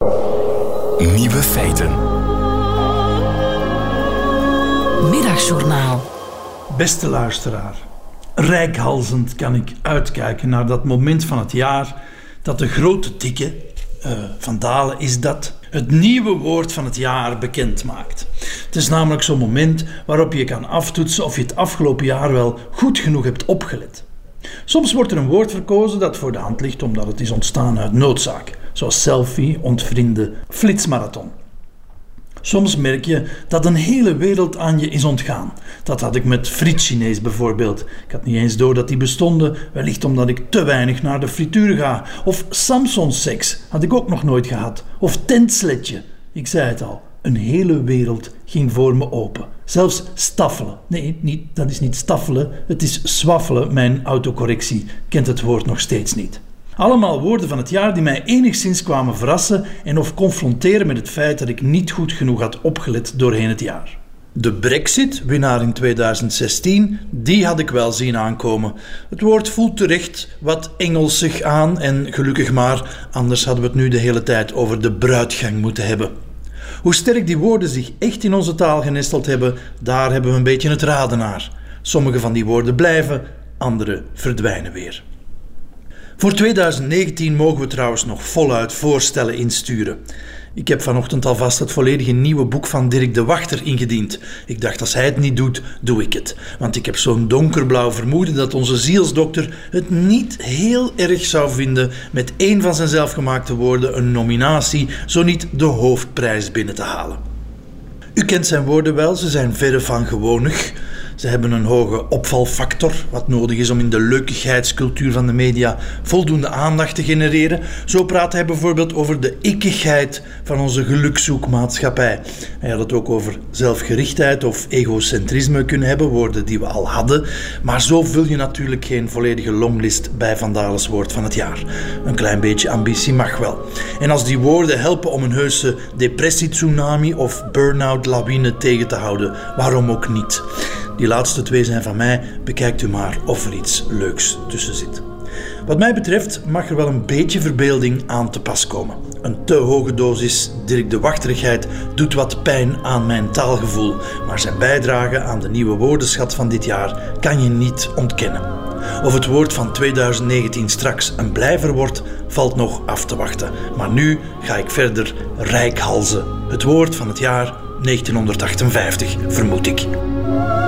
Nieuwe feiten. Middagjournaal. Beste luisteraar, reikhalzend kan ik uitkijken naar dat moment van het jaar dat de grote dikke, Van Dalen is dat, het nieuwe woord van het jaar bekend maakt. Het is namelijk zo'n moment waarop je kan aftoetsen of je het afgelopen jaar wel goed genoeg hebt opgelet. Soms wordt er een woord verkozen dat voor de hand ligt omdat het is ontstaan uit noodzaak, zoals selfie, ontvriende, flitsmarathon. Soms merk je dat een hele wereld aan je is ontgaan. Dat had ik met frietchinees bijvoorbeeld. Ik had niet eens door dat die bestonden, wellicht omdat ik te weinig naar de frituur ga. Of Samsung-seks had ik ook nog nooit gehad. Of tentsletje. Ik zei het al, een hele wereld ging voor me open. Zelfs staffelen. Nee, dat is niet staffelen, het is swaffelen. Mijn autocorrectie kent het woord nog steeds niet. Allemaal woorden van het jaar die mij enigszins kwamen verrassen en of confronteren met het feit dat ik niet goed genoeg had opgelet doorheen het jaar. De Brexit, winnaar in 2016, die had ik wel zien aankomen. Het woord voelt terecht wat Engelsig aan en gelukkig maar, anders hadden we het nu de hele tijd over de bruidgang moeten hebben. Hoe sterk die woorden zich echt in onze taal genesteld hebben, daar hebben we een beetje het raden naar. Sommige van die woorden blijven, andere verdwijnen weer. Voor 2019 mogen we trouwens nog voluit voorstellen insturen. Ik heb vanochtend alvast het volledige nieuwe boek van Dirk de Wachter ingediend. Ik dacht, als hij het niet doet, doe ik het. Want ik heb zo'n donkerblauw vermoeden dat onze zielsdokter het niet heel erg zou vinden met één van zijn zelfgemaakte woorden een nominatie, zo niet de hoofdprijs binnen te halen. U kent zijn woorden wel, ze zijn verre van gewonig. Ze hebben een hoge opvalfactor, wat nodig is om in de leukigheidscultuur van de media voldoende aandacht te genereren. Zo praat hij bijvoorbeeld over de ikkigheid van onze gelukzoekmaatschappij. Hij had het ook over zelfgerichtheid of egocentrisme kunnen hebben, woorden die we al hadden. Maar zo vul je natuurlijk geen volledige longlist bij Van Dalens woord van het jaar. Een klein beetje ambitie mag wel. En als die woorden helpen om een heuse depressie-tsunami of burn-out-lawine tegen te houden, waarom ook niet? Die laatste twee zijn van mij, bekijkt u maar of er iets leuks tussen zit. Wat mij betreft mag er wel een beetje verbeelding aan te pas komen. Een te hoge dosis Dirk de Wachterigheid doet wat pijn aan mijn taalgevoel, maar zijn bijdrage aan de nieuwe woordenschat van dit jaar kan je niet ontkennen. Of het woord van 2019 straks een blijver wordt, valt nog af te wachten. Maar nu ga ik verder reikhalzen. Het woord van het jaar 1958, vermoed ik.